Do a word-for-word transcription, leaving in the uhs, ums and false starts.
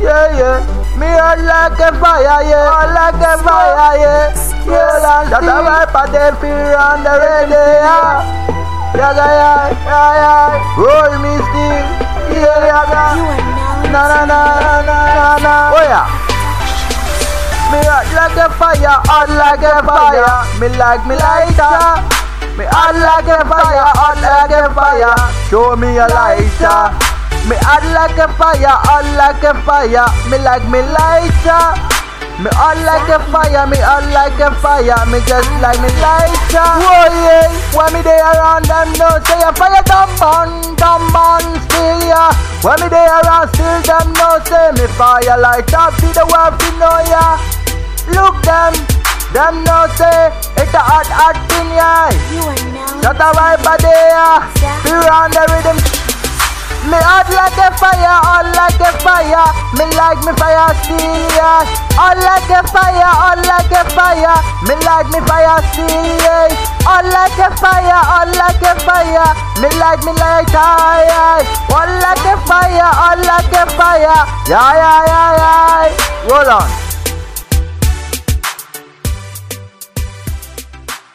Yeah, yeah. Me hot like a fire, yeah. Hot like a fire, yeah. Yeah, that's the vibe of the fear on the radio. Yeah, yeah, yeah, yeah. Roll me still. Yeah, yeah, yeah. Na na na na na na. Oh yeah. Me hot like a fire, hot like a fire. Me like me lighter. Me hot like a fire, hot like a fire. Show me a lighter. Me hot like a fire, hot like a fire. Me like me lighter. Me hot like a fire, me hot like a fire. Me just like me lighter. Whoa yeah, when me dey around them know say a fire dumb on, dumb on still yeah. When me dey around still them know say me fire light up to the world to know ya. Look them, them know say it's a hot hot thing yeah. Shut the vibe of the yeah. Feel on the rhythm. Me hot like a fire, hot like a fire. Me like me fire still, yeah. Hot like a fire, hot like a fire. Me like me fire still, yeah. Hot like a fire, hot like a fire. Me like me lighter, yeah. Hot like a fire, hot like a fire. Yeah, yeah, yeah, yeah. Roll on.